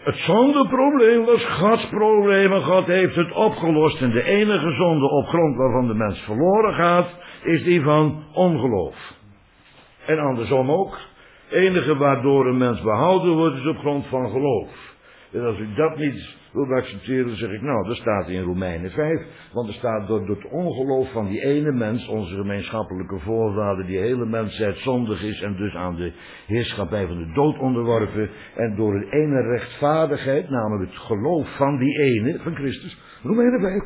Het zondeprobleem was Gods probleem en God heeft het opgelost. En de enige zonde op grond waarvan de mens verloren gaat, is die van ongeloof. En andersom ook. Het enige waardoor een mens behouden wordt, is op grond van geloof. En als u dat niet wilt accepteren, dan zeg ik, nou, dat staat in Romeinen 5. Want er staat door het ongeloof van die ene mens, onze gemeenschappelijke voorvader, die hele mensheid zondig is en dus aan de heerschappij van de dood onderworpen. En door een ene rechtvaardigheid, namelijk het geloof van die ene, van Christus, Romeinen 5,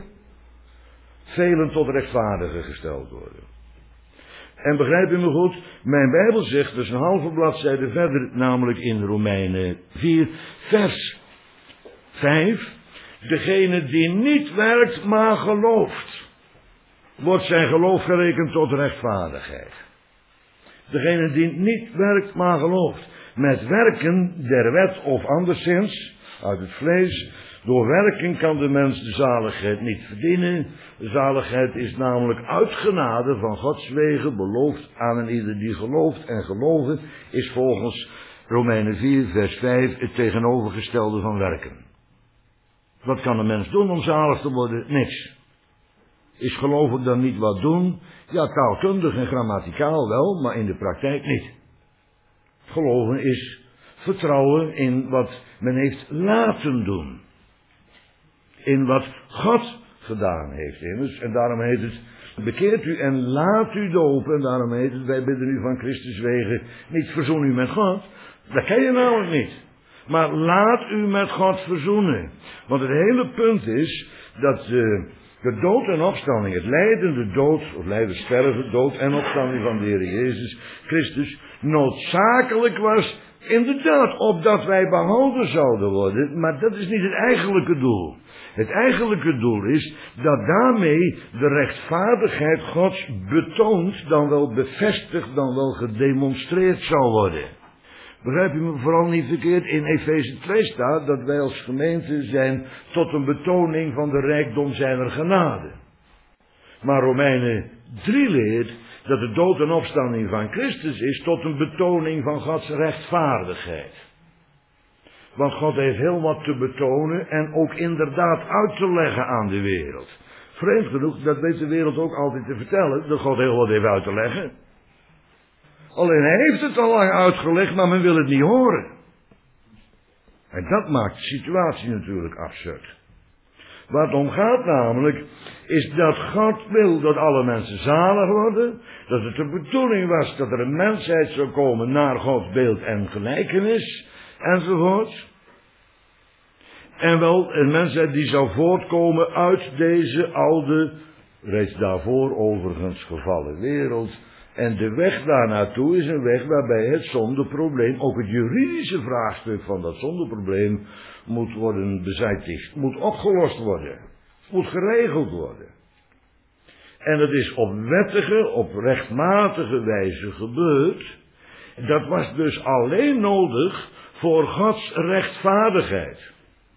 velen tot rechtvaardigen gesteld worden. En begrijp u me goed, mijn Bijbel zegt, dus een halve bladzijde verder, namelijk in Romeinen 4, vers 5, degene die niet werkt, maar gelooft, wordt zijn geloof gerekend tot rechtvaardigheid. Degene die niet werkt, maar gelooft. Met werken der wet of anderszins, uit het vlees, door werking kan de mens de zaligheid niet verdienen. De zaligheid is namelijk uit genade van Gods wegen beloofd aan een ieder die gelooft. En geloven is volgens Romeinen 4 vers 5 het tegenovergestelde van werken. Wat kan een mens doen om zalig te worden? Niks. Is geloven dan niet wat doen? Ja, taalkundig en grammaticaal wel, maar in de praktijk niet. Geloven is vertrouwen in wat men heeft laten doen. In wat God gedaan heeft immers. En daarom heet het, bekeert u en laat u dopen. En daarom heet het, wij bidden u van Christus wegen, niet verzoen u met God. Dat kan je namelijk niet. Maar laat u met God verzoenen. Want het hele punt is dat de dood en opstanding, het lijden, de dood, of lijden, sterven, dood en opstanding van de Heer Jezus Christus noodzakelijk was, inderdaad, opdat wij behouden zouden worden, maar dat is niet het eigenlijke doel. Het eigenlijke doel is dat daarmee de rechtvaardigheid Gods betoond, dan wel bevestigd, dan wel gedemonstreerd zou worden. Begrijp je me vooral niet verkeerd? In Efeze 2 staat dat wij als gemeente zijn tot een betoning van de rijkdom zijner genade. Maar Romeinen 3 leert dat de dood en opstanding van Christus is tot een betoning van Gods rechtvaardigheid. Want God heeft heel wat te betonen en ook inderdaad uit te leggen aan de wereld. Vreemd genoeg, dat weet de wereld ook altijd te vertellen, dat God heel wat heeft uit te leggen. Alleen hij heeft het al lang uitgelegd, maar men wil het niet horen. En dat maakt de situatie natuurlijk absurd. Waar het om gaat namelijk, is dat God wil dat alle mensen zalig worden. Dat het de bedoeling was dat er een mensheid zou komen naar Gods beeld en gelijkenis. Enzovoort. En wel een mensheid die zou voortkomen uit deze oude, reeds daarvoor overigens gevallen wereld. En de weg daar naartoe is een weg waarbij het zondeprobleem, ook het juridische vraagstuk van dat zondeprobleem, moet worden bezijtigd, moet opgelost worden, moet geregeld worden. En het is op wettige, op rechtmatige wijze gebeurd. Dat was dus alleen nodig voor Gods rechtvaardigheid.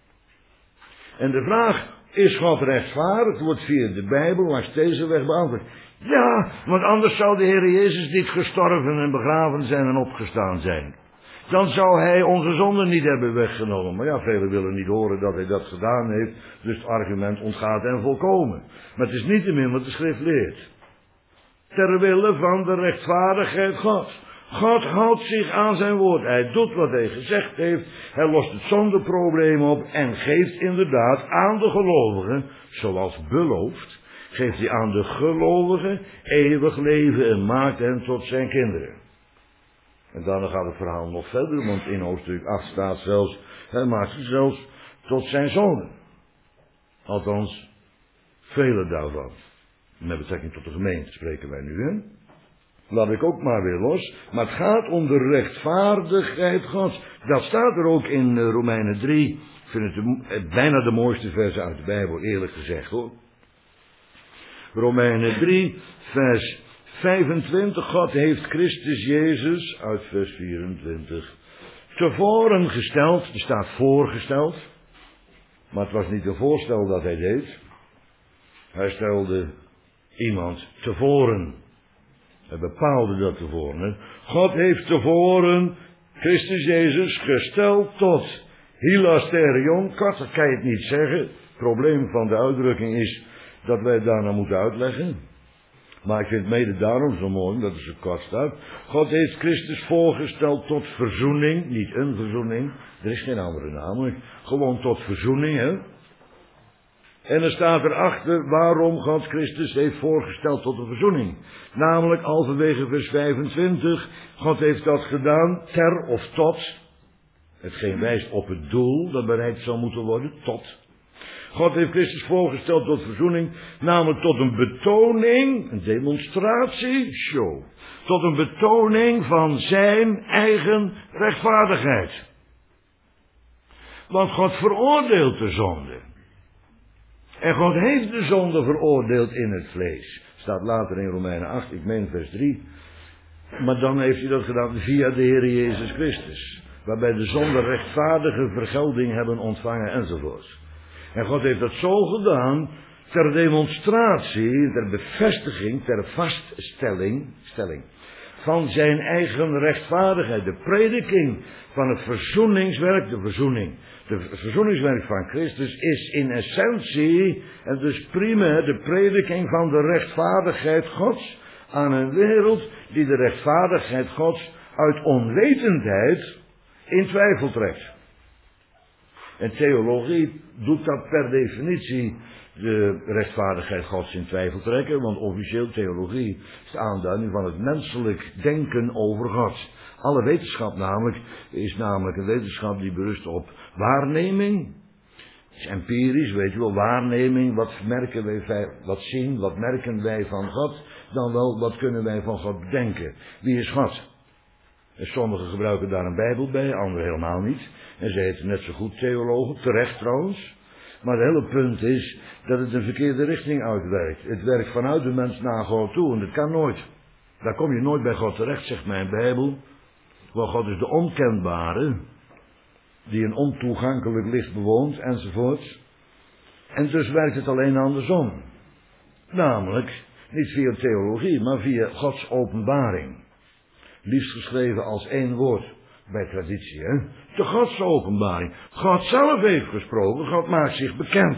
En de vraag, is God rechtvaardig, wordt via de Bijbel langs deze weg beantwoord. Ja, want anders zou de Heer Jezus niet gestorven en begraven zijn en opgestaan zijn. Dan zou hij onze zonden niet hebben weggenomen. Maar ja, velen willen niet horen dat hij dat gedaan heeft, dus het argument ontgaat hen volkomen. Maar het is niettemin wat de schrift leert. Ter wille van de rechtvaardigheid Gods. God houdt zich aan zijn woord. Hij doet wat hij gezegd heeft. Hij lost het zondeprobleem op en geeft inderdaad aan de gelovigen, zoals beloofd, geeft hij aan de gelovigen eeuwig leven en maakt hen tot zijn kinderen. En daarna gaat het verhaal nog verder, want in hoofdstuk 8 staat zelfs, hij maakt ze zelfs tot zijn zonen. Althans, vele daarvan. Met betrekking tot de gemeente spreken wij nu, hè. Laat ik ook maar weer los. Maar het gaat om de rechtvaardigheid Gods. Dat staat er ook in Romeinen 3. Ik vind het bijna de mooiste versen uit de Bijbel, eerlijk gezegd hoor. Romeinen 3, vers 25. God heeft Christus Jezus, uit vers 24, tevoren gesteld. Er staat voorgesteld. Maar het was niet een voorstel dat hij deed. Hij stelde iemand tevoren. Hij bepaalde dat tevoren. God heeft tevoren Christus Jezus gesteld tot Hilasterion, korter kan je het niet zeggen. Het probleem van de uitdrukking is dat wij het daarna moeten uitleggen. Maar ik vind het mede daarom zo mooi, dat het zo kort staat. God heeft Christus voorgesteld tot verzoening, niet een verzoening. Er is geen andere naam, gewoon tot verzoening, hè. En er staat erachter waarom God Christus heeft voorgesteld tot een verzoening. Namelijk halverwege vers 25. God heeft dat gedaan ter of tot. Hetgeen wijst op het doel dat bereikt zou moeten worden, tot. God heeft Christus voorgesteld tot verzoening, namelijk tot een betoning, een demonstratie, show. Tot een betoning van zijn eigen rechtvaardigheid. Want God veroordeelt de zonde. En God heeft de zonde veroordeeld in het vlees. Staat later in Romeinen 8, ik meen vers 3. Maar dan heeft hij dat gedaan via de Heer Jezus Christus. Waarbij de zonde rechtvaardige vergelding hebben ontvangen enzovoort. En God heeft dat zo gedaan ter demonstratie, ter bevestiging, ter vaststelling van zijn eigen rechtvaardigheid. De prediking van het verzoeningswerk, het verzoeningswerk van Christus is in essentie en dus primair de prediking van de rechtvaardigheid Gods aan een wereld die de rechtvaardigheid Gods uit onwetendheid in twijfel trekt. En theologie doet dat per definitie de rechtvaardigheid Gods in twijfel trekken, want officieel theologie is de aanduiding van het menselijk denken over God. Alle wetenschap is namelijk een wetenschap die berust op waarneming. Het is empirisch, weet je wel, waarneming, wat merken wij, wat merken wij van God, dan wel wat kunnen wij van God bedenken. Wie is God? En sommigen gebruiken daar een Bijbel bij, anderen helemaal niet. En ze heten net zo goed theologen, terecht trouwens. Maar het hele punt is dat het een verkeerde richting uitwerkt. Het werkt vanuit de mens naar God toe en dat kan nooit. Daar kom je nooit bij God terecht, zegt mijn Bijbel. Want God is de onkenbare, die een ontoegankelijk licht bewoont, enzovoort. En dus werkt het alleen andersom. Namelijk, niet via theologie, maar via Gods openbaring. Liefst geschreven als één woord, bij traditie, hè. De Gods openbaring. God zelf heeft gesproken, God maakt zich bekend.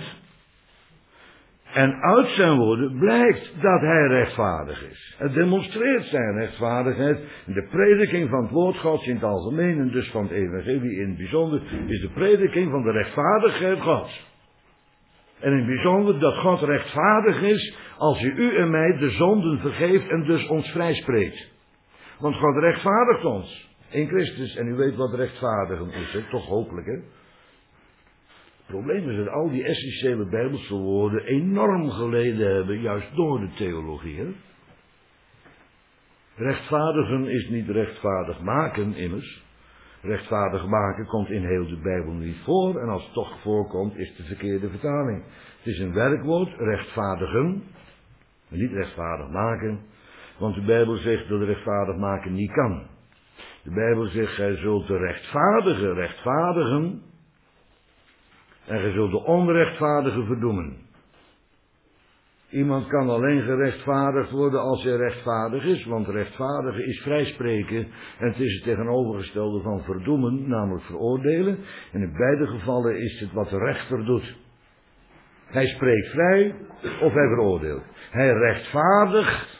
En uit zijn woorden blijkt dat hij rechtvaardig is. Het demonstreert zijn rechtvaardigheid. De prediking van het woord Gods in het algemeen en dus van het evangelie in het bijzonder is de prediking van de rechtvaardigheid Gods. En in het bijzonder dat God rechtvaardig is als hij u en mij de zonden vergeeft en dus ons vrijspreekt. Want God rechtvaardigt ons in Christus. En u weet wat rechtvaardigen is, hè? Toch hopelijk, hè? Het probleem is dat al die essentiële Bijbelse woorden enorm geleden hebben, juist door de theologie, hè? Rechtvaardigen is niet rechtvaardig maken, immers. Rechtvaardig maken komt in heel de Bijbel niet voor, en als het toch voorkomt, is het de verkeerde vertaling. Het is een werkwoord, rechtvaardigen, en niet rechtvaardig maken, want de Bijbel zegt dat rechtvaardig maken niet kan. De Bijbel zegt, gij zult de rechtvaardige rechtvaardigen, en gij zult de onrechtvaardige verdoemen. Iemand kan alleen gerechtvaardigd worden als hij rechtvaardig is, want rechtvaardigen is vrijspreken en het is het tegenovergestelde van verdoemen, namelijk veroordelen. En in beide gevallen is het wat de rechter doet. Hij spreekt vrij of hij veroordeelt. Hij rechtvaardigt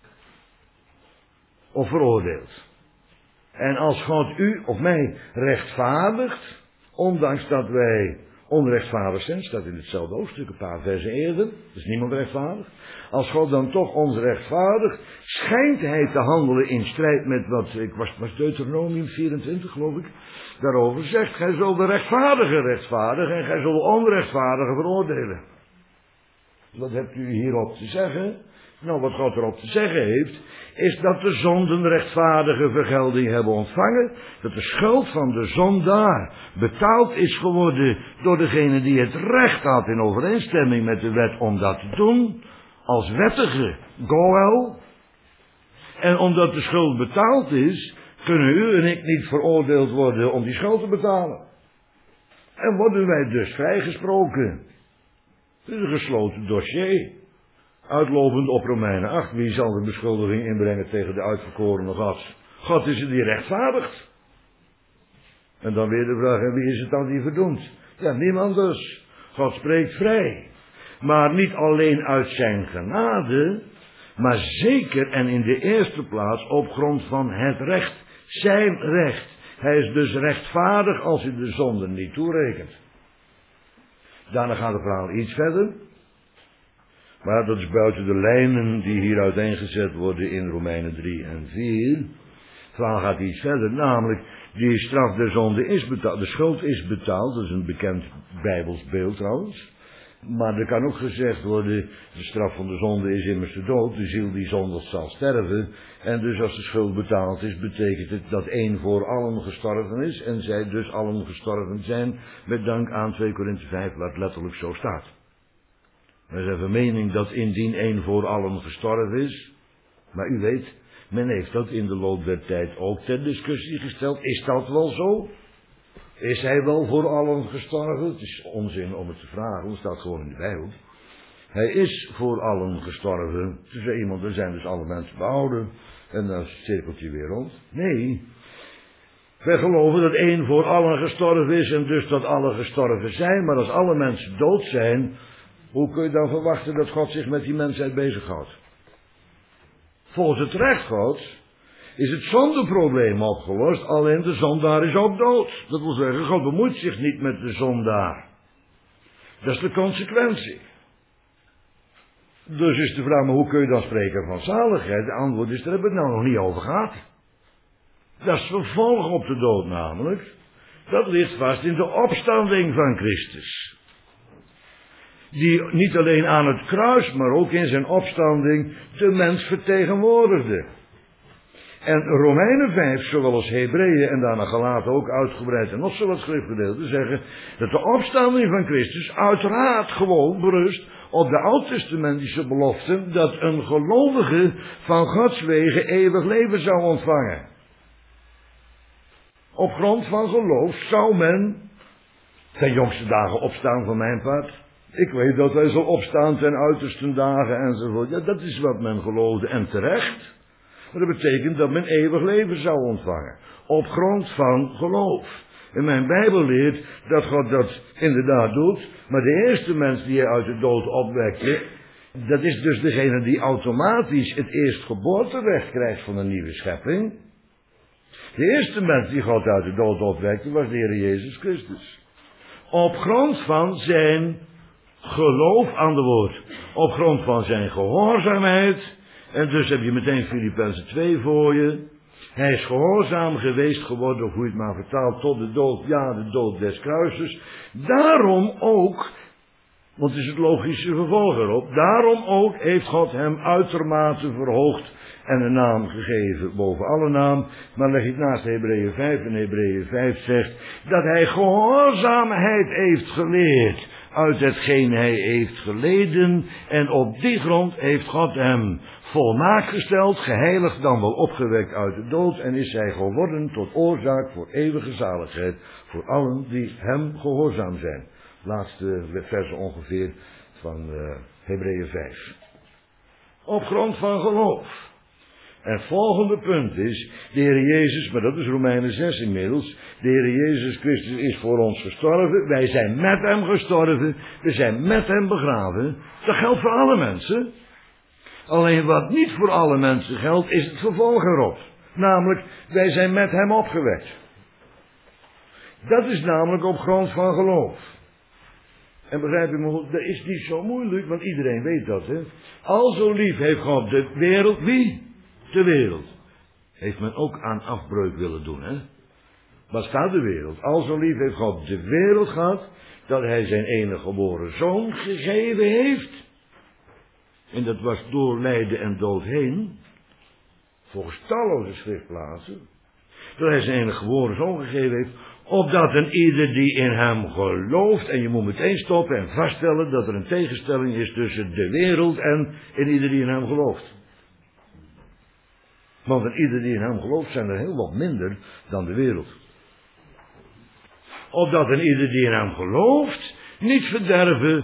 of veroordeelt. En als God u of mij rechtvaardigt, ondanks dat wij onrechtvaardig zijn, staat in hetzelfde hoofdstuk een paar versen eerder, dus niemand rechtvaardig. Als God dan toch ons rechtvaardigt, schijnt hij te handelen in strijd met wat, was Deuteronomium 24 geloof ik, daarover zegt, gij zult de rechtvaardige rechtvaardigen en gij zult de onrechtvaardige veroordelen. Wat hebt u hierop te zeggen? Nou, wat God erop te zeggen heeft, is dat de zonden rechtvaardige vergelding hebben ontvangen, dat de schuld van de zondaar betaald is geworden door degene die het recht had in overeenstemming met de wet om dat te doen, als wettige goel. En omdat de schuld betaald is, kunnen u en ik niet veroordeeld worden om die schuld te betalen. En worden wij dus vrijgesproken. Het is een gesloten dossier. Uitlopend op Romeinen 8. Wie zal de beschuldiging inbrengen tegen de uitverkorene God? God is het die rechtvaardigt. En dan weer de vraag, en wie is het dan die verdoemt? Ja, niemand dus. God spreekt vrij. Maar niet alleen uit zijn genade, maar zeker en in de eerste plaats op grond van het recht. Zijn recht. Hij is dus rechtvaardig als hij de zonde niet toerekent. Daarna gaat het verhaal iets verder. Maar dat is buiten de lijnen die hier uiteengezet worden in Romeinen 3 en 4. Het verhaal gaat iets verder, namelijk die straf der zonde is betaald. De schuld is betaald, dat is een bekend Bijbels beeld trouwens. Maar er kan ook gezegd worden, de straf van de zonde is immers de dood, de ziel die zondigt zal sterven. En dus als de schuld betaald is, betekent het dat één voor allen gestorven is. En zij dus allen gestorven zijn, met dank aan 2 Korinthe 5, wat letterlijk zo staat. Er is even mening dat indien één voor allen gestorven is. Maar u weet, men heeft dat in de loop der tijd ook ter discussie gesteld. Is dat wel zo? Is hij wel voor allen gestorven? Het is onzin om het te vragen, het staat gewoon in de Bijbel. Hij is voor allen gestorven. Toen zei iemand, er zijn dus alle mensen behouden. En dan cirkelt hij weer rond. Nee. Wij geloven dat één voor allen gestorven is en dus dat alle gestorven zijn. Maar als alle mensen dood zijn, hoe kun je dan verwachten dat God zich met die mensheid bezighoudt? Volgens het recht Gods is het zondeprobleem opgelost, alleen de zondaar is ook dood. Dat wil zeggen, God bemoeit zich niet met de zondaar. Dat is de consequentie. Dus is de vraag, maar hoe kun je dan spreken van zaligheid? De antwoord is, daar hebben we het nou nog niet over gehad. Dat is vervolg op de dood namelijk. Dat ligt vast in de opstanding van Christus. Die niet alleen aan het kruis, maar ook in zijn opstanding de mens vertegenwoordigde. En Romeinen 5, zowel als Hebreeën en daarna Galaten ook uitgebreid en nog zo wat schriftgedeelten zeggen dat de opstanding van Christus uiteraard gewoon berust op de oud-testamentische belofte dat een gelovige van Gods wegen eeuwig leven zou ontvangen. Op grond van geloof zou men ten jongste dagen opstaan van mijn part. Ik weet dat hij zal opstaan ten uiterste dagen enzovoort. Ja, dat is wat men geloofde en terecht. Maar dat betekent dat men eeuwig leven zou ontvangen. Op grond van geloof. En mijn Bijbel leert dat God dat inderdaad doet. Maar de eerste mens die hij uit de dood opwekte, dat is dus degene die automatisch het eerstgeboorterecht krijgt van een nieuwe schepping. De eerste mens die God uit de dood opwekte was de Heer Jezus Christus. Op grond van zijn geloof aan de woord. Op grond van zijn gehoorzaamheid. En dus heb je meteen Filippenzen 2 voor je. Hij is gehoorzaam geweest geworden, of hoe je het maar vertaalt, tot de dood, ja, de dood des kruises. Daarom ook, want het is het logische vervolg erop, daarom ook heeft God hem uitermate verhoogd en een naam gegeven boven alle naam. Maar leg ik naast Hebreeën 5 en Hebreeën 5 zegt dat hij gehoorzaamheid heeft geleerd uit hetgeen hij heeft geleden. En op die grond heeft God hem volmaakt gesteld, geheiligd, dan wel opgewekt uit de dood. En is hij geworden tot oorzaak voor eeuwige zaligheid voor allen die hem gehoorzaam zijn. Laatste verse ongeveer van Hebreeën 5. Op grond van geloof. En het volgende punt is, de Heer Jezus, maar dat is Romeinen 6 inmiddels, de Heer Jezus Christus is voor ons gestorven, wij zijn met hem gestorven, we zijn met hem begraven. Dat geldt voor alle mensen. Alleen wat niet voor alle mensen geldt, is het vervolg erop. Namelijk, wij zijn met hem opgewekt. Dat is namelijk op grond van geloof. En begrijp je me goed, dat is niet zo moeilijk, want iedereen weet dat, hè. Al zo lief heeft God de wereld, wie? De wereld. Heeft men ook aan afbreuk willen doen, hè. Wat staat de wereld? Al zo lief heeft God de wereld gehad, dat hij zijn enige geboren zoon gegeven heeft. En dat was door lijden en dood heen, volgens talloze schriftplaatsen, dat hij zijn enige geboren zoon gegeven heeft, opdat een ieder die in hem gelooft, en je moet meteen stoppen en vaststellen dat er een tegenstelling is tussen de wereld en ieder die in hem gelooft. Want een ieder die in hem gelooft zijn er heel wat minder dan de wereld. Opdat een ieder die in hem gelooft niet verderven,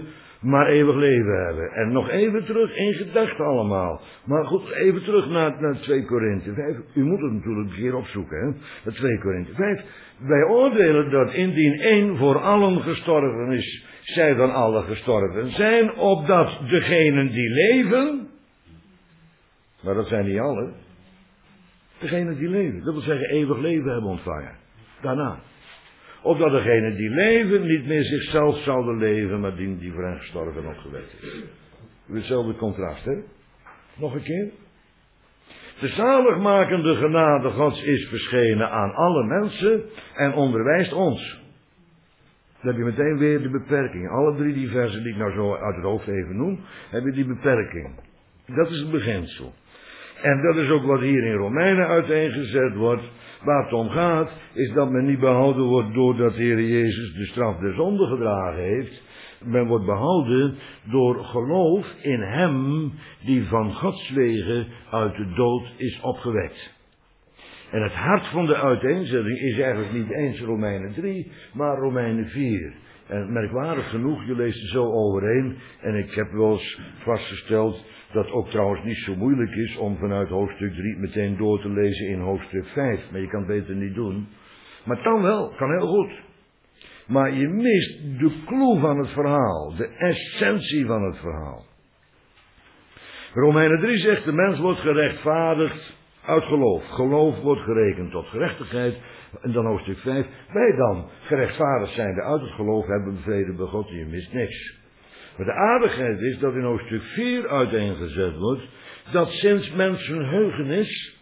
maar eeuwig leven hebben. En nog even terug in gedachten allemaal. Maar goed, even terug naar 2 Korinthe 5. U moet het natuurlijk een keer opzoeken, hè. Dat 2 Korinthe 5. Wij oordelen dat indien één voor allen gestorven is, zij dan alle gestorven zijn, opdat degenen die leven, maar dat zijn niet allen, degenen die leven, dat wil zeggen eeuwig leven hebben ontvangen. Daarna. Opdat degenen die leven niet meer zichzelf zouden leven, maar die voor hen gestorven en opgewekt is. Hetzelfde contrast, hè? Nog een keer. De zaligmakende genade Gods is verschenen aan alle mensen en onderwijst ons. Dan heb je meteen weer de beperking. Alle 3 die versen die ik nou zo uit het hoofd even noem, hebben die beperking. Dat is het beginsel. En dat is ook wat hier in Romeinen uiteengezet wordt. Waar het om gaat, is dat men niet behouden wordt doordat de Heer Jezus de straf der zonde gedragen heeft. Men wordt behouden door geloof in Hem die van Gods wegen uit de dood is opgewekt. En het hart van de uiteenzetting is eigenlijk niet eens Romeinen 3, maar Romeinen 4. En merkwaardig genoeg, je leest er zo overheen. En ik heb wel eens vastgesteld dat ook trouwens niet zo moeilijk is om vanuit hoofdstuk 3 meteen door te lezen in hoofdstuk 5. Maar je kan het beter niet doen. Maar het kan wel, kan heel goed. Maar je mist de clue van het verhaal, de essentie van het verhaal. Romeinen 3 zegt, de mens wordt gerechtvaardigd uit geloof. Geloof wordt gerekend tot gerechtigheid. En dan hoofdstuk 5. Wij dan, gerechtvaardigd zijnde uit het geloof, hebben vrede bij God en je mist niks. Maar de aardigheid is dat in hoofdstuk 4 uiteengezet wordt, dat sinds mensenheugenis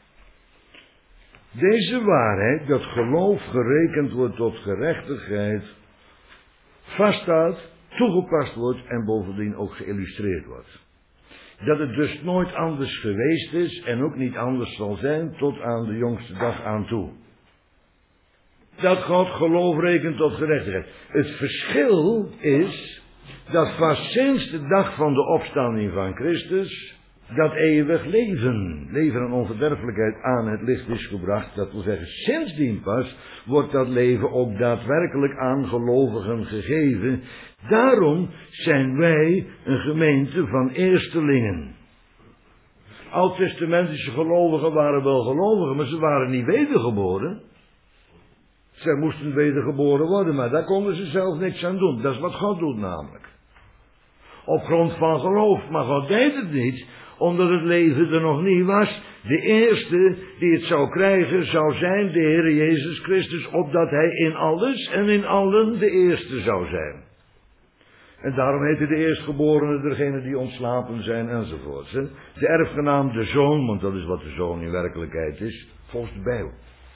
deze waarheid, dat geloof gerekend wordt tot gerechtigheid, vaststaat, toegepast wordt en bovendien ook geïllustreerd wordt. Dat het dus nooit anders geweest is en ook niet anders zal zijn tot aan de jongste dag aan toe. Dat God geloof rekent tot gerechtigheid. Het verschil is dat vast sinds de dag van de opstanding van Christus dat eeuwig leven en onverderfelijkheid aan het licht is gebracht. Dat wil zeggen, sindsdien pas wordt dat leven ook daadwerkelijk aan gelovigen gegeven. Daarom zijn wij een gemeente van eerstelingen. Oud-testamentische gelovigen waren wel gelovigen, maar ze waren niet wedergeboren. Zij moesten wedergeboren worden, maar daar konden ze zelf niks aan doen. Dat is wat God doet namelijk. Op grond van geloof, maar God deed het niet, omdat het leven er nog niet was. De eerste die het zou krijgen, zou zijn de Heer Jezus Christus, opdat Hij in alles en in allen de eerste zou zijn. En daarom heette de eerstgeborene degene die ontslapen zijn enzovoorts. De erfgenaam de zoon, want dat is wat de zoon in werkelijkheid is, volgens de Bijbel.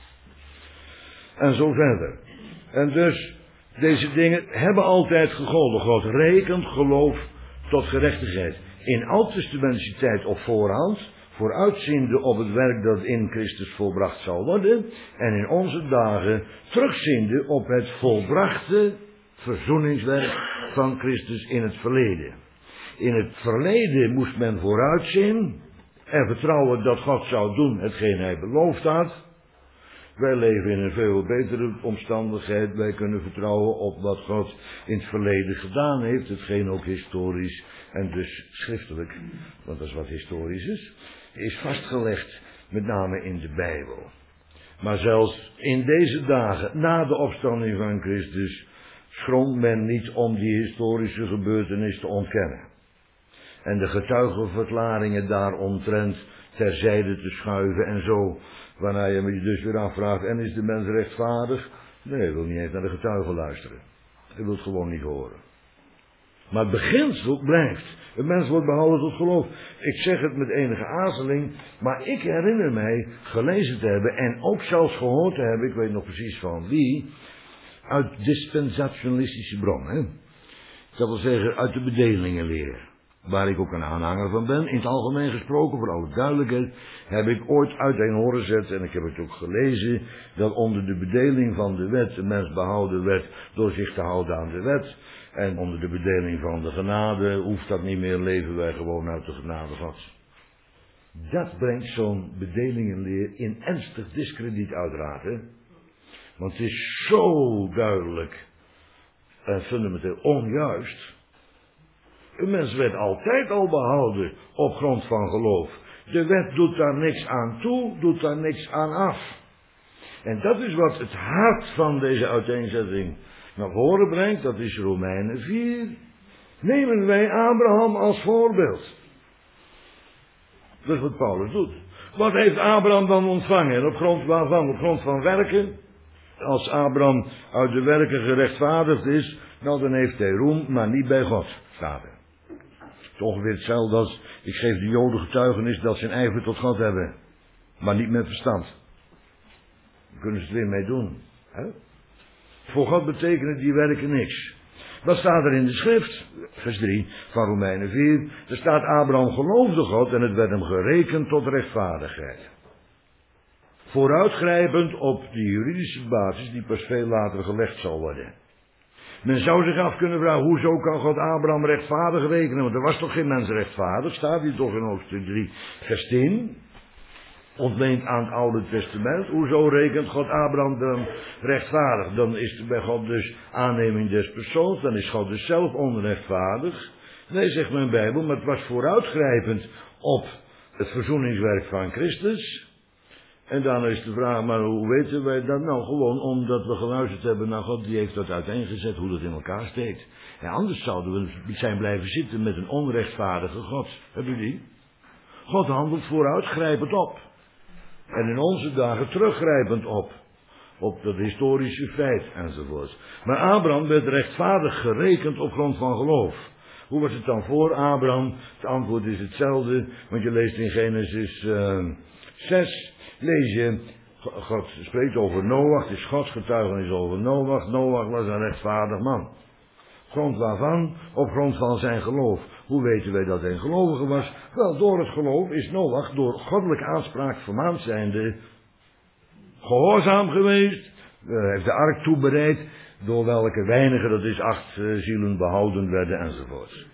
En zo verder. En dus, deze dingen hebben altijd gegolden. God rekent geloof tot gerechtigheid. In oud-testamentische tijd op voorhand, vooruitziende op het werk dat in Christus volbracht zal worden. En in onze dagen terugziende op het volbrachte verzoeningswerk van Christus in het verleden. In het verleden moest men vooruitzien en vertrouwen dat God zou doen hetgeen Hij beloofd had. Wij leven in een veel betere omstandigheid. Wij kunnen vertrouwen op wat God in het verleden gedaan heeft. Hetgeen ook historisch en dus schriftelijk, want dat is wat historisch is vastgelegd, met name in de Bijbel. Maar zelfs in deze dagen, na de opstanding van Christus, schroomt men niet om die historische gebeurtenis te ontkennen. En de getuigenverklaringen daaromtrent terzijde te schuiven en zo. Waarna je me dus weer afvraagt, en is de mens rechtvaardig? Nee, hij wil niet eens naar de getuigen luisteren. Hij wil het gewoon niet horen. Maar het beginsel blijft. Het mens wordt behouden tot geloof. Ik zeg het met enige aarzeling, maar ik herinner mij gelezen te hebben en ook zelfs gehoord te hebben, ik weet nog precies van wie, uit dispensationalistische bron. Hè? Dat wil zeggen uit de bedelingenleer. Waar ik ook een aanhanger van ben, in het algemeen gesproken, voor alle duidelijkheid, heb ik ooit uiteen horen zetten, en ik heb het ook gelezen, dat onder de bedeling van de wet de mens behouden werd door zich te houden aan de wet. En onder de bedeling van de genade hoeft dat niet meer, leven wij gewoon uit de genade Gods. Dat brengt zo'n bedelingenleer in ernstig diskrediet uiteraard, hè. Want het is zo duidelijk en fundamenteel onjuist. Een mens werd altijd al behouden op grond van geloof. De wet doet daar niks aan toe, doet daar niks aan af. En dat is wat het hart van deze uiteenzetting naar voren brengt. Dat is Romeinen 4. Nemen wij Abraham als voorbeeld. Dat is wat Paulus doet. Wat heeft Abraham dan ontvangen? En op grond waarvan? Op grond van werken? Als Abraham uit de werken gerechtvaardigd is, nou dan heeft hij roem, maar niet bij God, staat er. Het is ongeveer hetzelfde als, ik geef de Joden getuigenis dat ze een ijver tot God hebben, maar niet met verstand. Daar kunnen ze het weer mee doen. Hè? Voor God betekenen die werken niks. Wat staat er in de schrift? Vers 3 van Romeinen 4. Er staat Abraham geloofde God en het werd hem gerekend tot rechtvaardigheid. Vooruitgrijpend op die juridische basis die pas veel later gelegd zal worden. Men zou zich af kunnen vragen, hoezo kan God Abraham rechtvaardig rekenen? Want er was toch geen mens rechtvaardig? Staat hier toch in hoofdstuk 3 vers 10. Ontleend aan het Oude Testament. Hoezo rekent God Abraham dan rechtvaardig? Dan is er bij God dus aanneming des persoons. Dan is God dus zelf onrechtvaardig. Nee, zegt mijn Bijbel, maar het was vooruitgrijpend op het verzoeningswerk van Christus. En dan is de vraag, maar hoe weten wij dat nou? Gewoon omdat we geluisterd hebben naar God, die heeft dat uiteengezet, hoe dat in elkaar steekt. En anders zouden we zijn blijven zitten met een onrechtvaardige God. Hebben jullie die? God handelt vooruitgrijpend op. En in onze dagen teruggrijpend op dat historische feit enzovoort. Maar Abraham werd rechtvaardig gerekend op grond van geloof. Hoe was het dan voor Abraham? Het antwoord is hetzelfde, want je leest in Genesis 6, lees je, God spreekt over Noach, het is Gods getuigenis over Noach. Noach was een rechtvaardig man. Grond waarvan? Op grond van zijn geloof. Hoe weten wij dat hij een gelovige was? Wel, door het geloof is Noach door goddelijke aanspraak vermaand zijnde gehoorzaam geweest. Heeft de ark toebereid, door welke weinigen, dat is 8 zielen, behouden werden enzovoort.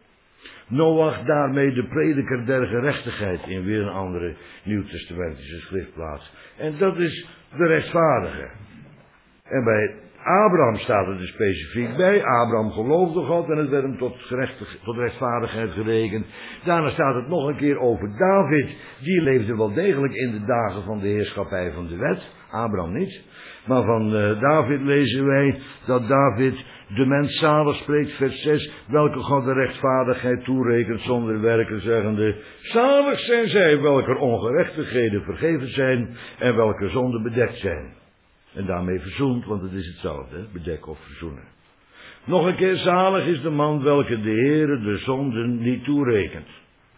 Noach daarmee de prediker der gerechtigheid in weer een andere nieuwtestamentische schriftplaats. En dat is de rechtvaardige. En bij Abraham staat het er specifiek bij. Abraham geloofde God en het werd hem tot rechtvaardigheid gerekend. Daarna staat het nog een keer over David. Die leefde wel degelijk in de dagen van de heerschappij van de wet. Abraham niet. Maar van David lezen wij dat David de mens zalig spreekt, vers 6. Welke God de rechtvaardigheid toerekent zonder werken, zeggende: zalig zijn zij welker ongerechtigheden vergeven zijn en welke zonden bedekt zijn. En daarmee verzoend, want het is hetzelfde, bedekken of verzoenen. Nog een keer, zalig is de man welke de Heere de zonden niet toerekent.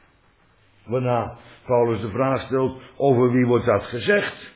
Waarna Paulus de vraag stelt, over wie wordt dat gezegd?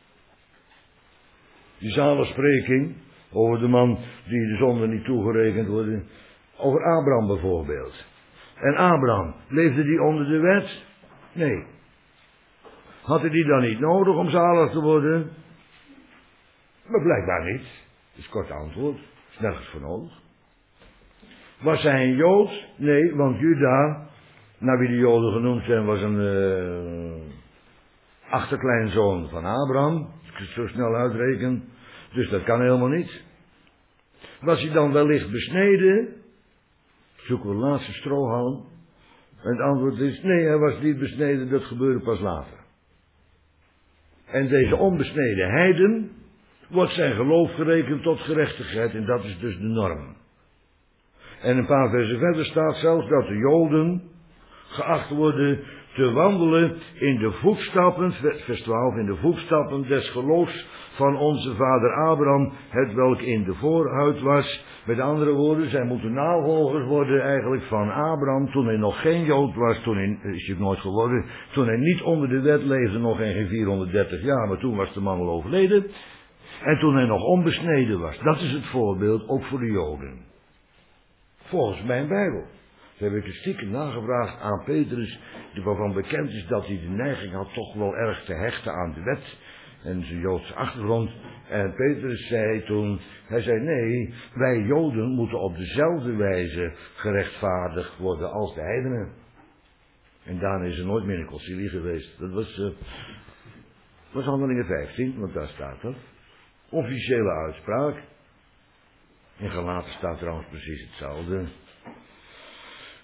Die zaligspreking over de man die de zonden niet toegerekend worden. Over Abraham bijvoorbeeld. En Abraham, leefde die onder de wet? Nee. Had hij die dan niet nodig om zalig te worden? Maar blijkbaar niet. Dat is kort antwoord. Is nergens voor nodig. Was hij een Jood? Nee, want Juda, naar wie de Joden genoemd zijn, was een achterkleinzoon van Abraham. Als ik het zo snel uitreken. Dus dat kan helemaal niet. Was hij dan wellicht besneden? Zoeken we de laatste strohalm. En het antwoord is, nee, hij was niet besneden, dat gebeurde pas later. En deze onbesneden heiden wordt zijn geloof gerekend tot gerechtigheid en dat is dus de norm. En een paar versen verder staat zelfs dat de Joden geacht worden te wandelen in de voetstappen, vers 12, in de voetstappen des geloofs van onze vader Abraham, het welk in de voorhuid was. Met andere woorden, zij moeten navolgers worden eigenlijk van Abraham toen hij nog geen Jood was, toen hij, is hij nooit geworden, toen hij niet onder de wet leefde, nog geen 430 jaar, maar toen was de man al overleden. En toen hij nog onbesneden was. Dat is het voorbeeld, ook voor de Joden. Volgens mijn Bijbel. Ze hebben ik stiekem nagevraagd aan Petrus, waarvan bekend is dat hij de neiging had toch wel erg te hechten aan de wet en zijn Joodse achtergrond. En Petrus zei toen, hij zei nee, wij Joden moeten op dezelfde wijze gerechtvaardigd worden als de heidenen. En daarna is er nooit meer een concilie geweest. Dat was Handelingen 15, want daar staat dat. Officiële uitspraak. In Galaten staat trouwens precies hetzelfde.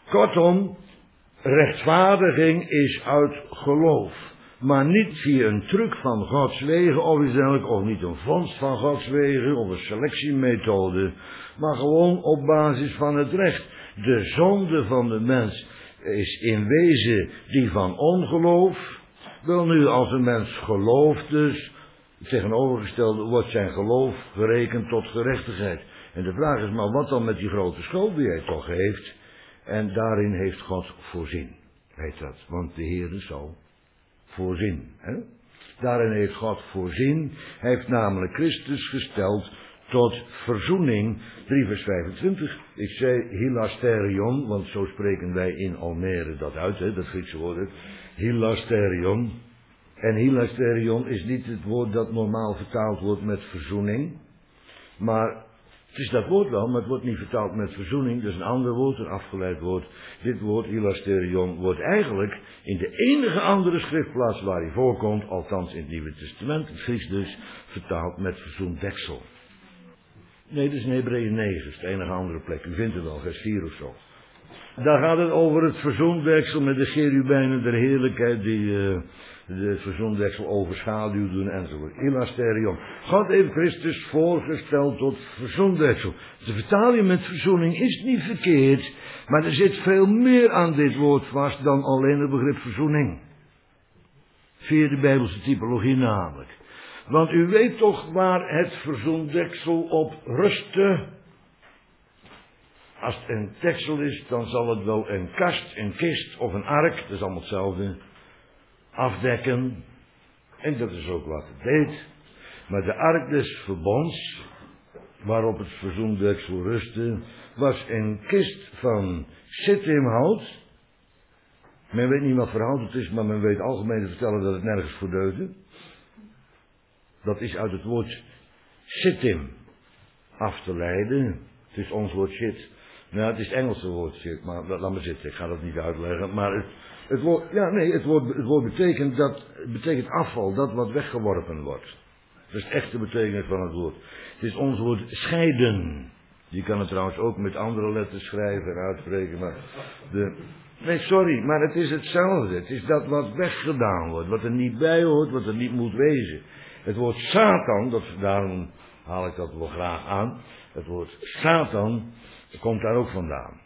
Kortom, rechtvaardiging is uit geloof. Maar niet via een truc van Gods wegen of iets dergelijks, of niet een vondst van Gods wegen of een selectiemethode, maar gewoon op basis van het recht. De zonde van de mens is in wezen die van ongeloof. Wel nu, als een mens gelooft dus, het tegenovergestelde wordt zijn geloof gerekend tot gerechtigheid. En de vraag is maar wat dan met die grote schuld die hij toch heeft. En daarin heeft God voorzien, heet dat, want de Heere zal voorzien. Hè? Daarin heeft God voorzien. Hij heeft namelijk Christus gesteld tot verzoening. 3 vers 25. Ik zei hilasterion, want zo spreken wij in Almere dat uit, hè, dat Griekse woord. Hilasterion. En hilasterion is niet het woord dat normaal vertaald wordt met verzoening. Maar het is dat woord wel, maar het wordt niet vertaald met verzoening. Dat is een ander woord, een afgeleid woord. Dit woord, hilasterion, wordt eigenlijk in de enige andere schriftplaats waar hij voorkomt, althans in het Nieuwe Testament, het Grieks dus, vertaald met verzoendeksel. Nee, dat is in Hebreeën 9, dat is de enige andere plek. U vindt het wel, vers 4 of zo. Daar gaat het over het verzoendeksel met de cherubijnen der heerlijkheid die de verzoendeksel overschaduwden enzovoort. Hilasterion. God heeft Christus voorgesteld tot verzoendeksel. De vertaling met verzoening is niet verkeerd, maar er zit veel meer aan dit woord vast dan alleen het begrip verzoening. Via de Bijbelse typologie namelijk. Want u weet toch waar het verzoendeksel op rustte? Als het een deksel is, dan zal het wel een kast, een kist of een ark, dat is allemaal hetzelfde, afdekken. En dat is ook wat het deed. Maar de ark des verbonds, waarop het verzoendeksel rustte, was een kist van shittimhout. Men weet niet wat voor hout het is, maar men weet algemeen te vertellen dat het nergens voor deugde. Dat is uit het woord shittim af te leiden. Het is ons woord shit. Nou, het is het Engelse woord shit, maar laat maar zitten, ik ga dat niet uitleggen. Maar het woord betekent afval, dat wat weggeworpen wordt. Dat is de echte betekenis van het woord. Het is ons woord scheiden. Je kan het trouwens ook met andere letters schrijven en uitspreken, maar nee, sorry, maar het is hetzelfde. Het is dat wat weggedaan wordt, wat er niet bij hoort, wat er niet moet wezen. Het woord Satan, daarom haal ik dat wel graag aan. Het woord Satan komt daar ook vandaan.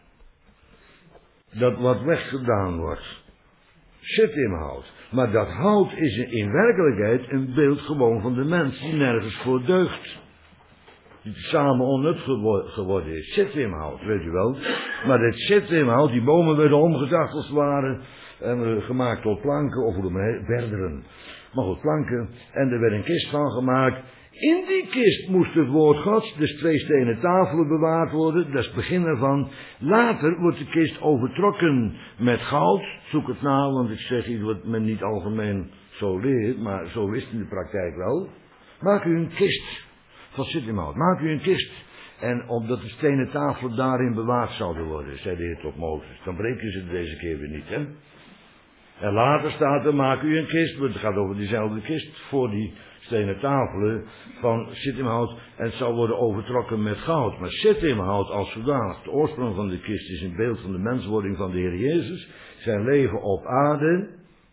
Dat wat weggedaan wordt. Shittimhout. Maar dat hout is in werkelijkheid een beeld gewoon van de mens die nergens voor deugt. Die samen onnut geworden is. Shittimhout, weet u wel. Maar dit shittimhout, die bomen werden omgezaagd als het ware. En gemaakt tot planken, of hoe dan heet, berderen. Maar goed, planken. En er werd een kist van gemaakt. In die kist moest het woord Gods, dus 2 stenen tafelen bewaard worden. Dat is het begin ervan. Later wordt de kist overtrokken met goud. Zoek het na, want ik zeg iets wat men niet algemeen zo leert, maar zo is het in de praktijk wel. Maak u een kist van shittimhout. Maak u een kist. En omdat de stenen tafelen daarin bewaard zouden worden, zei de Heer tot Mozes. Dan breken ze het deze keer weer niet, hè. En later staat er, maak u een kist, het gaat over diezelfde kist, voor die stenen tafelen van shittimhout, en het zal worden overtrokken met goud. Maar shittimhout als zodanig, de oorsprong van de kist is een beeld van de menswording van de Heer Jezus, zijn leven op aarde,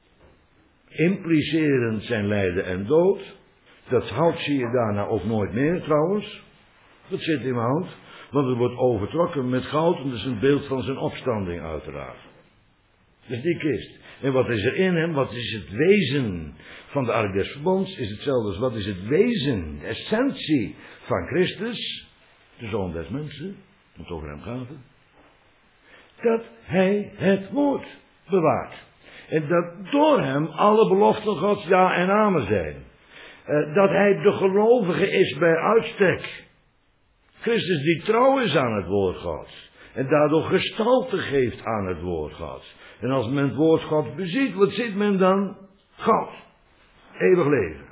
implicerend zijn lijden en dood. Dat hout zie je daarna ook nooit meer trouwens, dat shittimhout, want het wordt overtrokken met goud, en dat is een beeld van zijn opstanding uiteraard. Dus die kist. En wat is er in hem? Wat is het wezen van de ark des verbonds? Is hetzelfde als wat is het wezen, de essentie van Christus, de Zoon des mensen, want over hem gaat het. Dat hij het woord bewaart. En dat door hem alle beloften Gods ja en amen zijn. Dat hij de gelovige is bij uitstek. Christus die trouw is aan het woord Gods. En daardoor gestalte geeft aan het woord Gods. En als men het woord God beziet, wat ziet men dan? God. Eeuwig leven.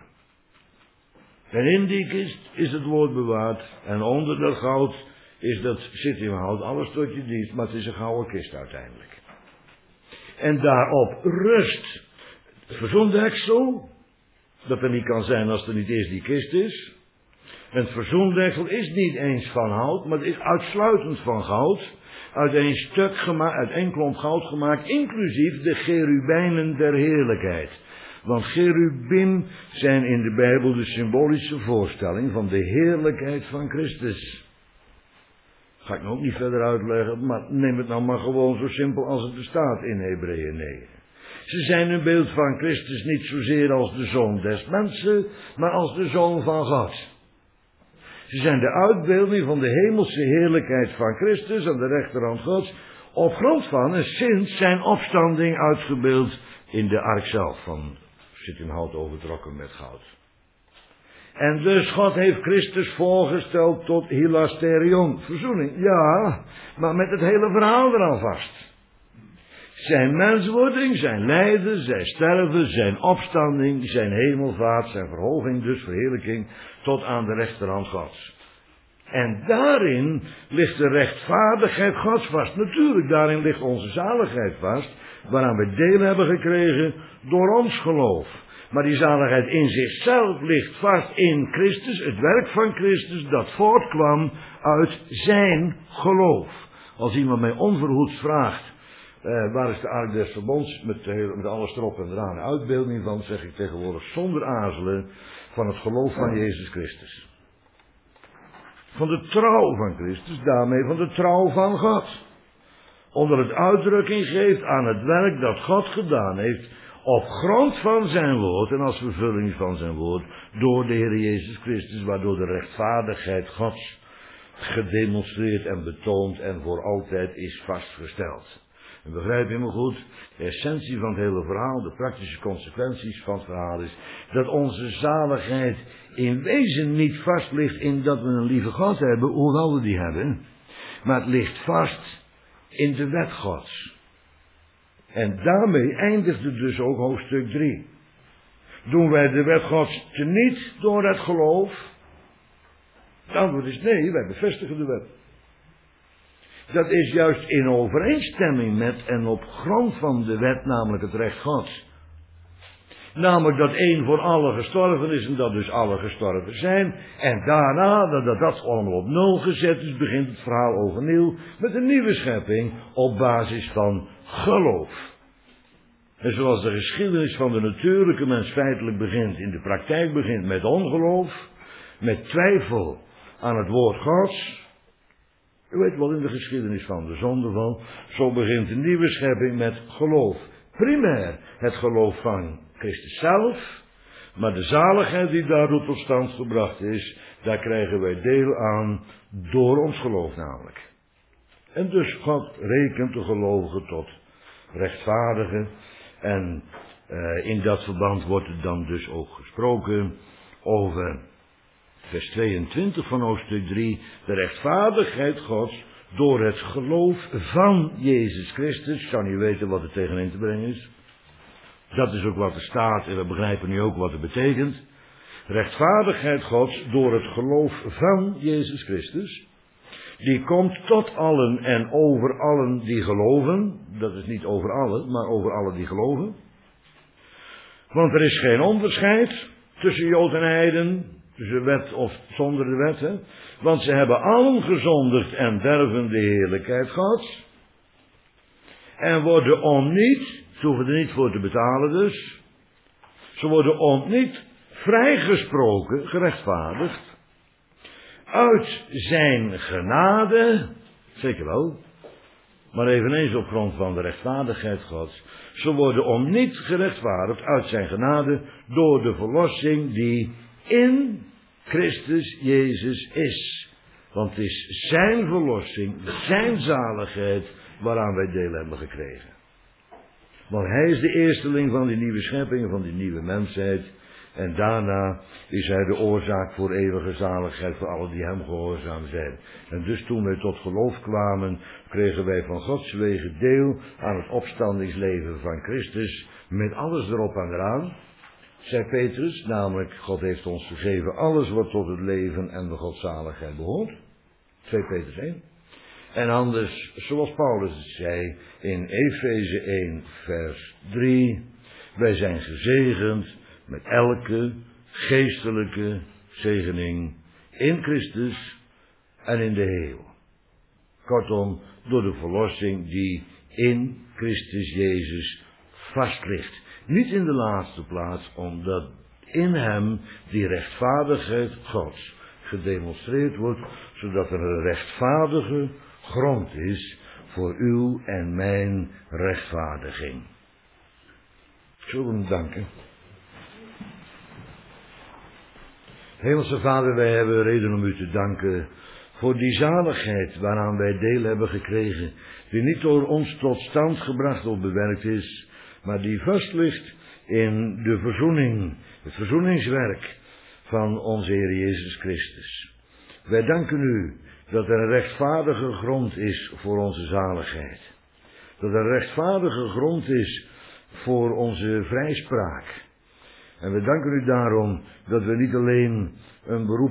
En in die kist is het woord bewaard. En onder dat goud is dat shittimhout. Alles tot je dienst, maar het is een gouden kist uiteindelijk. En daarop rust het verzoendeksel. Dat er niet kan zijn als er niet eerst die kist is. En het verzoendeksel is niet eens van hout, maar het is uitsluitend van goud. Uit een stuk gemaakt, uit één klomp goud gemaakt, inclusief de cherubijnen der heerlijkheid. Want cherubim zijn in de Bijbel de symbolische voorstelling van de heerlijkheid van Christus. Ga ik nog ook niet verder uitleggen, maar neem het nou maar gewoon zo simpel als het bestaat in Hebreeën 9. Ze zijn een beeld van Christus niet zozeer als de zoon des mensen, maar als de zoon van God. Ze zijn de uitbeelding van de hemelse heerlijkheid van Christus aan de rechterhand Gods, op grond van en sinds zijn opstanding uitgebeeld in de ark zelf, van zit in hout overtrokken met goud. En dus God heeft Christus voorgesteld tot hilasterion, verzoening, ja, maar met het hele verhaal eraan vast. Zijn menswording, zijn lijden, zijn sterven, zijn opstanding, zijn hemelvaart, zijn verhoging, dus verheerlijking, tot aan de rechterhand Gods. En daarin ligt de rechtvaardigheid Gods vast. Natuurlijk, daarin ligt onze zaligheid vast, waaraan we deel hebben gekregen door ons geloof. Maar die zaligheid in zichzelf ligt vast in Christus, het werk van Christus dat voortkwam uit zijn geloof. Als iemand mij onverhoeds vraagt, waar is de ark des verbonds, met alles erop en eraan, een uitbeelding van, zeg ik tegenwoordig zonder aarzelen, van het geloof van Jezus Christus. Van de trouw van Christus, daarmee van de trouw van God. Onder het uitdrukking geeft aan het werk dat God gedaan heeft, op grond van zijn woord en als vervulling van zijn woord, door de Heer Jezus Christus, waardoor de rechtvaardigheid Gods gedemonstreerd en betoond en voor altijd is vastgesteld. En begrijp je me goed, de essentie van het hele verhaal, de praktische consequenties van het verhaal is, dat onze zaligheid in wezen niet vast ligt in dat we een lieve God hebben, hoewel we die hebben, maar het ligt vast in de wet Gods. En daarmee eindigde dus ook hoofdstuk 3. Doen wij de wet Gods teniet door het geloof? Het antwoord is nee, wij bevestigen de wet. Dat is juist in overeenstemming met en op grond van de wet, namelijk het recht Gods. Namelijk dat één voor allen gestorven is en dat dus allen gestorven zijn. En daarna, nadat dat allemaal op nul gezet is, begint het verhaal overnieuw met een nieuwe schepping op basis van geloof. En zoals de geschiedenis van de natuurlijke mens feitelijk begint, in de praktijk begint met ongeloof, met twijfel aan het woord Gods. U weet wel in de geschiedenis van de zondeval, zo begint een nieuwe schepping met geloof. Primair het geloof van Christus zelf, maar de zaligheid die daardoor tot stand gebracht is, daar krijgen wij deel aan door ons geloof namelijk. En dus God rekent de gelovigen tot rechtvaardigen en in dat verband wordt er dan dus ook gesproken over vers 22 van hoofdstuk 3, de rechtvaardigheid Gods door het geloof van Jezus Christus. Ik zou niet weten wat er tegenin te brengen is. Dat is ook wat er staat en we begrijpen nu ook wat het betekent. Rechtvaardigheid Gods door het geloof van Jezus Christus. Die komt tot allen en over allen die geloven. Dat is niet over allen, maar over allen die geloven. Want er is geen onderscheid tussen Jood en heiden, tussen wet of zonder de wet. Hè? Want ze hebben allen gezondigd en derven de heerlijkheid Gods. En worden onniet, ze hoeven er niet voor te betalen dus. Ze worden onniet vrijgesproken, gerechtvaardigd. Uit zijn genade, zeker wel, maar eveneens op grond van de rechtvaardigheid Gods. Ze worden onniet gerechtvaardigd uit zijn genade door de verlossing die in Christus Jezus is. Want het is zijn verlossing, zijn zaligheid waaraan wij deel hebben gekregen. Want hij is de eersteling van die nieuwe schepping, van die nieuwe mensheid. En daarna is hij de oorzaak voor eeuwige zaligheid voor allen die hem gehoorzaam zijn. En dus toen wij tot geloof kwamen, kregen wij van Gods wegen deel aan het opstandingsleven van Christus, met alles erop en eraan. Zei Petrus, namelijk God heeft ons gegeven alles wat tot het leven en de godzaligheid behoort. 2 Petrus 1. En anders, zoals Paulus het zei in Efeze 1 vers 3, wij zijn gezegend met elke geestelijke zegening in Christus en in de hemel. Kortom, door de verlossing die in Christus Jezus vast ligt. Niet in de laatste plaats, omdat in hem die rechtvaardigheid Gods gedemonstreerd wordt, zodat er een rechtvaardige grond is voor uw en mijn rechtvaardiging. Zullen we hem danken? Hemelse Vader, wij hebben reden om u te danken voor die zaligheid waaraan wij deel hebben gekregen, die niet door ons tot stand gebracht of bewerkt is, maar die vast ligt in de verzoening, het verzoeningswerk van onze Heer Jezus Christus. Wij danken u dat er een rechtvaardige grond is voor onze zaligheid. Dat er een rechtvaardige grond is voor onze vrijspraak. En we danken u daarom dat we niet alleen een beroep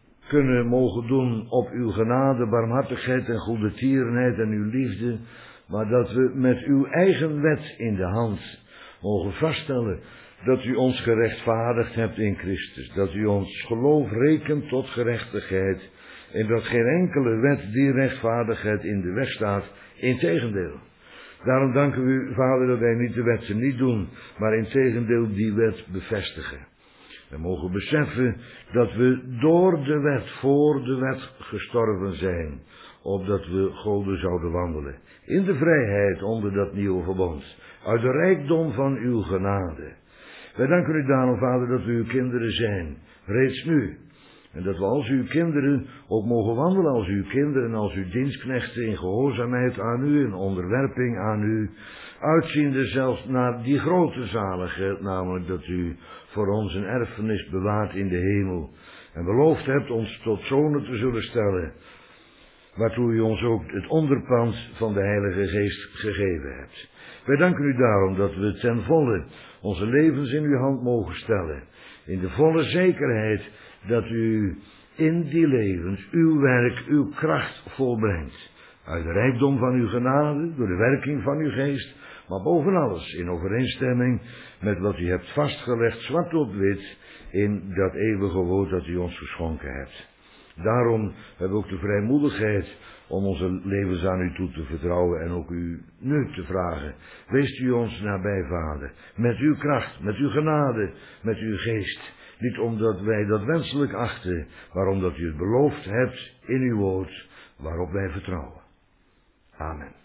mogen doen op uw genade, barmhartigheid en goede tierenheid en uw liefde, maar dat we met uw eigen wet in de hand mogen vaststellen dat u ons gerechtvaardigd hebt in Christus, dat u ons geloof rekent tot gerechtigheid en dat geen enkele wet die rechtvaardigheid in de weg staat, integendeel. Daarom danken we u, Vader, dat wij niet de wet niet doen, maar integendeel die wet bevestigen. We mogen beseffen dat we door de wet, voor de wet gestorven zijn, opdat we Gode zouden wandelen, in de vrijheid onder dat nieuwe verbond, uit de rijkdom van uw genade. Wij danken u daarom, Vader, dat we uw kinderen zijn, reeds nu. En dat we als uw kinderen ook mogen wandelen als uw kinderen en als uw dienstknechten in gehoorzaamheid aan u, in onderwerping aan u, uitziende zelfs naar die grote zaligheid, namelijk dat u voor ons een erfenis bewaart in de hemel en beloofd hebt ons tot zonen te zullen stellen, waartoe u ons ook het onderpand van de Heilige Geest gegeven hebt. Wij danken u daarom dat we ten volle onze levens in uw hand mogen stellen, in de volle zekerheid dat u in die levens uw werk, uw kracht volbrengt. Uit de rijkdom van uw genade, door de werking van uw geest, maar boven alles in overeenstemming met wat u hebt vastgelegd, zwart op wit, in dat eeuwige woord dat u ons geschonken hebt. Daarom hebben we ook de vrijmoedigheid om onze levens aan u toe te vertrouwen en ook u nu te vragen. Wees u ons nabij, Vader, met uw kracht, met uw genade, met uw geest. Niet omdat wij dat wenselijk achten, maar omdat u het beloofd hebt in uw woord, waarop wij vertrouwen. Amen.